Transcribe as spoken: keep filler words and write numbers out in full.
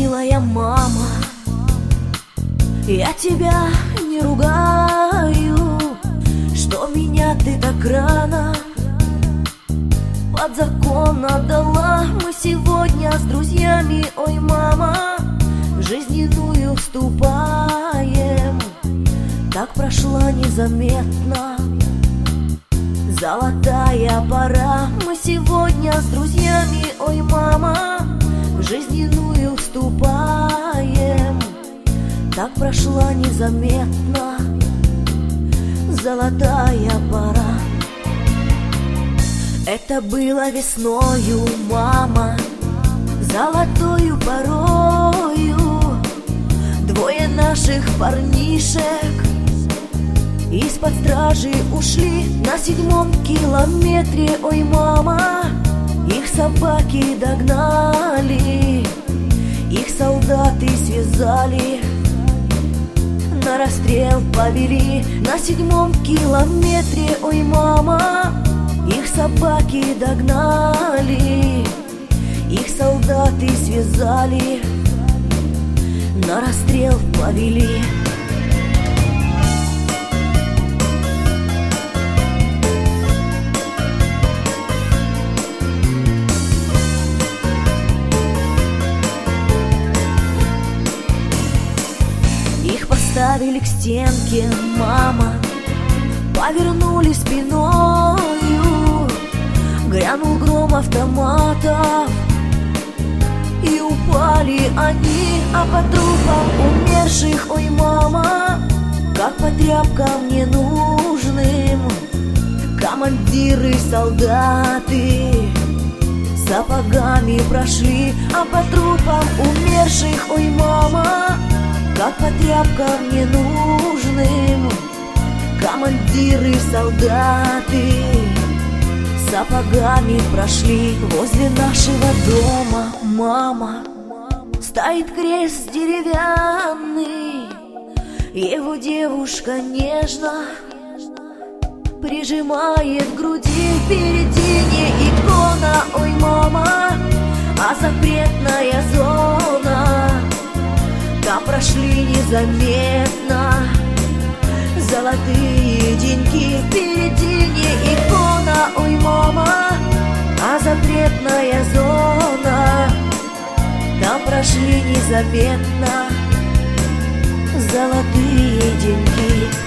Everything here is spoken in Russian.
милая мама, я тебя не ругаю, что меня ты так рано под закон отдала. Мы сегодня с друзьями, ой, мама, в жизненную вступаем. Так прошла незаметно золотая пора. Мы сегодня с друзьями, ой, мама, в жизненную вступаем. Так прошла незаметно золотая пора. Это было весною, мама, золотою порою. Двое наших парнишек из-под стражи ушли на седьмом километре, ой, мама. Их собаки догнали, их солдаты связали, на расстрел повели. На седьмом километре, ой, мама, их собаки догнали, их солдаты связали, на расстрел повели. Их поставили к стенке, мама, повернули спиною. Грянул гром автоматов, и упали они, а по трупам умерших, ой, мама, как по тряпкам ненужным, командиры, солдаты сапогами прошли. А по трупам умерших, ой, мама, как по тряпкам ненужным, командиры, солдаты сапогами прошли. Возле нашего дома, мама, стоит крест деревянный. Его девушка нежно прижимает к груди. Впереди не икона, ой, мама, а запретная зона. Там прошли незаметно золотые деньки. Впереди не икона, ой, мама, а запретная зона. Там прошли незаметно золотые деньги.